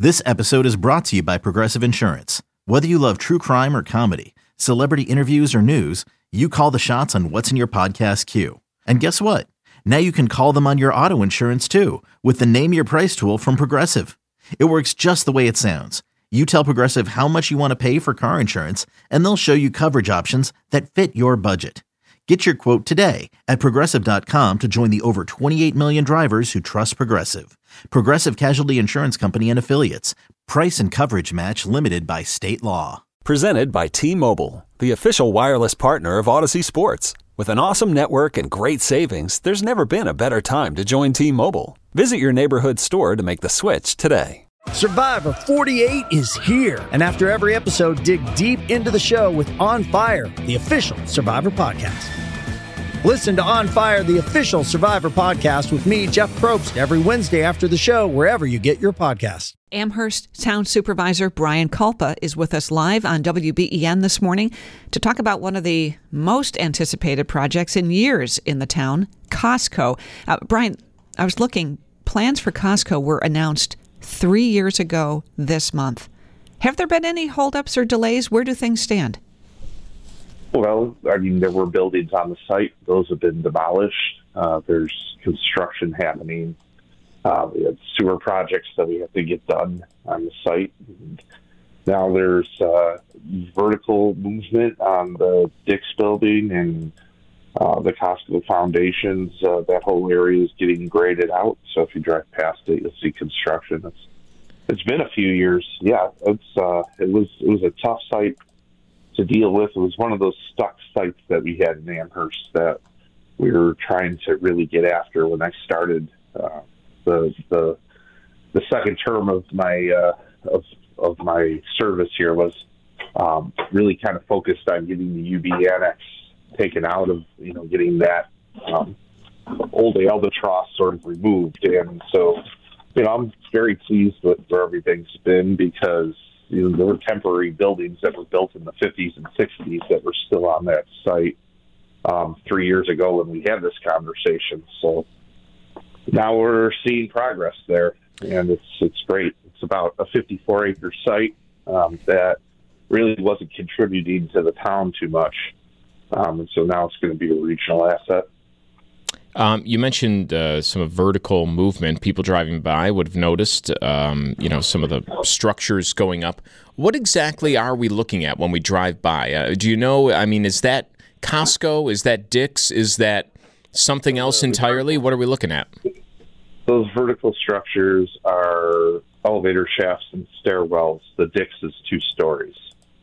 This episode is brought to you by Progressive Insurance. Whether you love true crime or comedy, celebrity interviews or news, you call the shots on what's in your podcast queue. And guess what? Now you can call them on your auto insurance too with the Name Your Price tool from Progressive. It works just the way it sounds. You tell Progressive how much you want to pay for car insurance, and they'll show you coverage options that fit your budget. Get your quote today at Progressive.com to join the over 28 million drivers who trust Progressive. Progressive Casualty Insurance Company and Affiliates. Price and coverage match limited by state law. Presented by T-Mobile, the official wireless partner of Odyssey Sports. With an awesome network and great savings, there's never been a better time to join T-Mobile. Visit your neighborhood store to make the switch today. Survivor 48 is here. And after every episode, dig deep into the show with On Fire, the official Survivor podcast. Listen to On Fire, the official Survivor podcast with me, Jeff Probst, every Wednesday after the show, wherever you get your podcasts. Amherst Town Supervisor Brian Kulpa is with us live on WBEN this morning to talk about one of the most anticipated projects in years in the town, Costco. Brian, I was looking, plans for Costco were announced 3 years ago this month. Have there been any holdups or delays? Where do things stand? Well, I mean, there were buildings on the site. Those have been demolished. There's construction happening. We have sewer projects that we have to get done on the site. And now there's vertical movement on the Dick's building and the Costco foundations. That whole area is getting graded out. So if you drive past it, you'll see construction. It's been a few years. Yeah, it was a tough site to deal with. It was one of those stuck sites that we had in Amherst that we were trying to really get after when I started the second term of my of my service here. Was really kind of focused on getting the UB Annex taken out of, getting that old albatross sort of removed. And so, I'm very pleased with where everything's been because there were temporary buildings that were built in the 50s and 60s that were still on that site 3 years ago when we had this conversation. So now we're seeing progress there, and it's great. It's about a 54-acre site that really wasn't contributing to the town too much, and so now it's going to be a regional asset. You mentioned some vertical movement. People driving by would have noticed, some of the structures going up. What exactly are we looking at when we drive by? Do you know? I mean, is that Costco? Is that Dick's? Is that something else entirely? What are we looking at? Those vertical structures are elevator shafts and stairwells. The Dick's is 2 stories.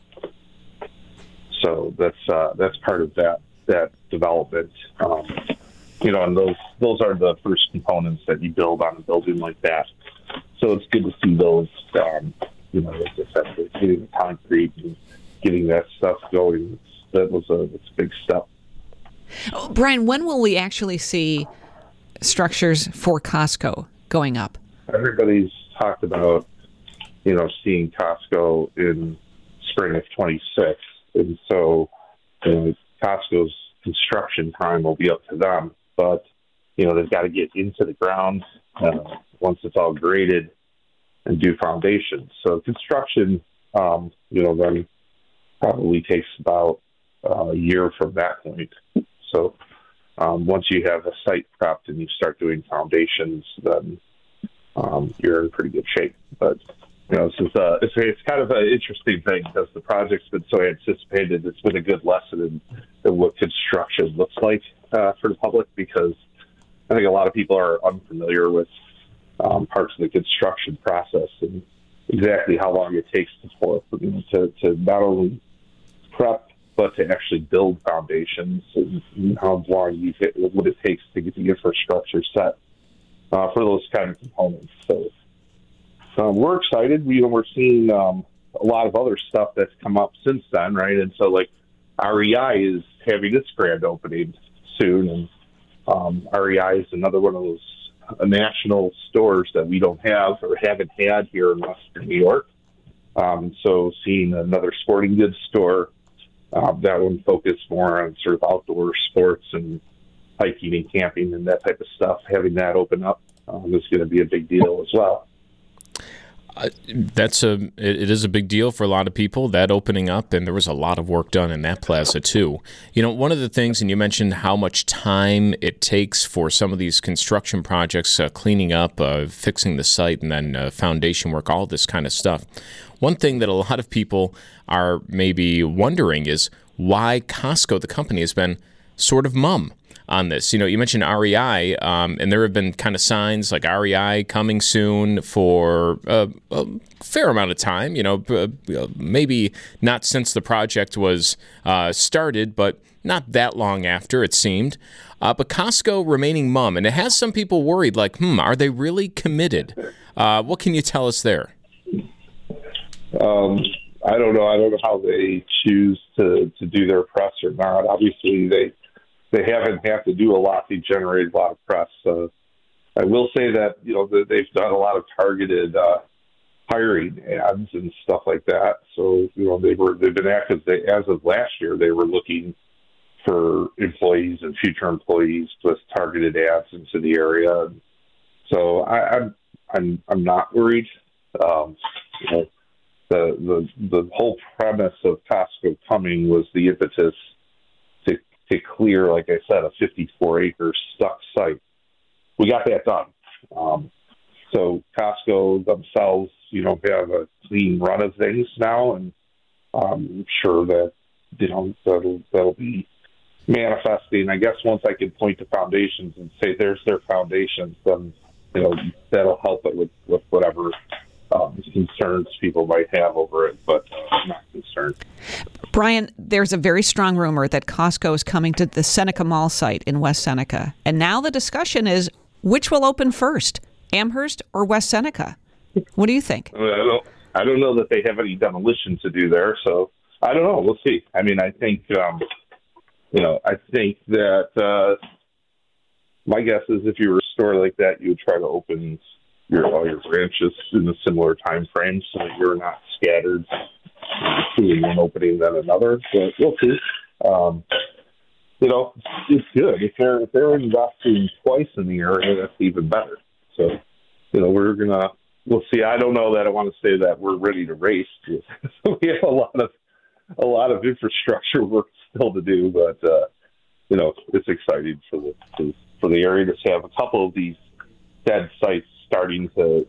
So that's part of that development. And those are the first components that you build on a building like that. So it's good to see those, like I said, getting the concrete and getting that stuff going. It's a big step. Brian, when will we actually see structures for Costco going up? Everybody's talked about, seeing Costco in spring of 26. And so, Costco's construction time will be up to them. But, they've got to get into the ground once it's all graded and do foundations. So construction, then probably takes about a year from that point. So once you have a site prepped and you start doing foundations, then you're in pretty good shape. But, it's kind of an interesting thing because the project's been so anticipated. It's been a good lesson in what construction looks like for the public, because I think a lot of people are unfamiliar with parts of the construction process and exactly how long it takes to not only prep, but to actually build foundations and how long what it takes to get the infrastructure set for those kind of components. So we're excited. We're seeing a lot of other stuff that's come up since then, right? And so, REI is having its grand opening soon, and REI is another one of those national stores that we don't have or haven't had here in Western New York. So seeing another sporting goods store, that one focused more on sort of outdoor sports and hiking and camping and that type of stuff, having that open up is going to be a big deal as well. It is a big deal for a lot of people, that opening up, and there was a lot of work done in that plaza too. One of the things, and you mentioned how much time it takes for some of these construction projects, cleaning up, fixing the site, and then foundation work, all this kind of stuff. One thing that a lot of people are maybe wondering is why Costco, the company, has been sort of mum on this. You mentioned REI, and there have been kind of signs like REI coming soon for a fair amount of time, maybe not since the project was started, but not that long after, it seemed. But Costco remaining mum, and it has some people worried, like, are they really committed? What can you tell us there? I don't know. I don't know how they choose to do their press or not. Obviously, they haven't had to do a lot to generate a lot of press. I will say that they've done a lot of targeted hiring ads and stuff like that. So they've been active. As of last year, they were looking for employees and future employees with targeted ads into the area. So I'm not worried. The whole premise of Costco coming was the impetus to clear, like I said, a 54-acre stuck site. We got that done. So Costco themselves, have a clean run of things now, and I'm sure that that'll be manifesting. I guess once I can point to foundations and say there's their foundations, then that'll help it with whatever concerns people might have over it, but I'm not concerned. Brian, there's a very strong rumor that Costco is coming to the Seneca Mall site in West Seneca. And now the discussion is, which will open first, Amherst or West Seneca? What do you think? I don't know that they have any demolition to do there, so I don't know. We'll see. I mean, I think, I think that my guess is if you were a store like that, you would try to open all your branches in a similar time frame so that you're not scattered between one opening than another. But we'll see. It's good. If they're investing twice in the area, that's even better. So, we'll see. I don't know that I want to say that we're ready to race. We have a lot of infrastructure work still to do, but it's exciting for the area to have a couple of these dead sites starting to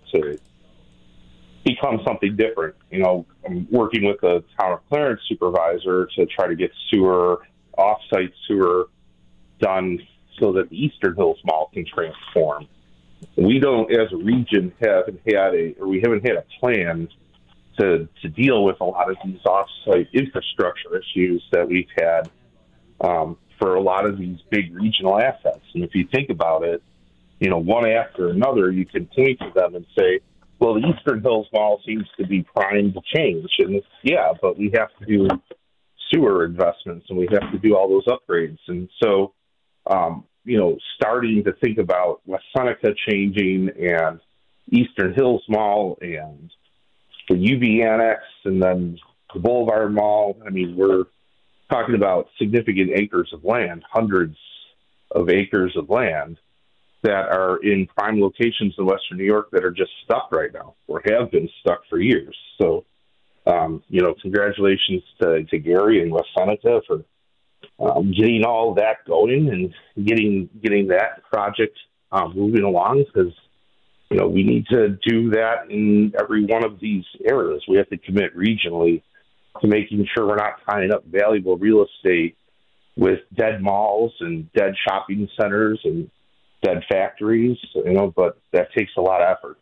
become something different. I'm working with the town of Clarence supervisor to try to get off-site sewer done so that the Eastern Hills Mall can transform. We don't, as a region, haven't had a plan to deal with a lot of these off-site infrastructure issues that we've had for a lot of these big regional assets. And if you think about it, one after another, you can point to them and say, well, the Eastern Hills Mall seems to be primed to change. And yeah, but we have to do sewer investments and we have to do all those upgrades. And so, starting to think about West Seneca changing and Eastern Hills Mall and the UB Annex and then the Boulevard Mall, I mean, we're talking about significant acres of land, hundreds of acres of land that are in prime locations in Western New York that are just stuck right now or have been stuck for years. So, congratulations to Gary and West Seneca for getting all that going and getting that project moving along, because, we need to do that in every one of these areas. We have to commit regionally to making sure we're not tying up valuable real estate with dead malls and dead shopping centers and dead factories, but that takes a lot of effort.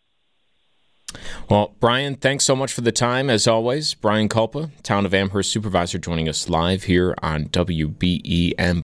Well, Brian, thanks so much for the time, as always. Brian Kulpa, Town of Amherst Supervisor, joining us live here on WBEN.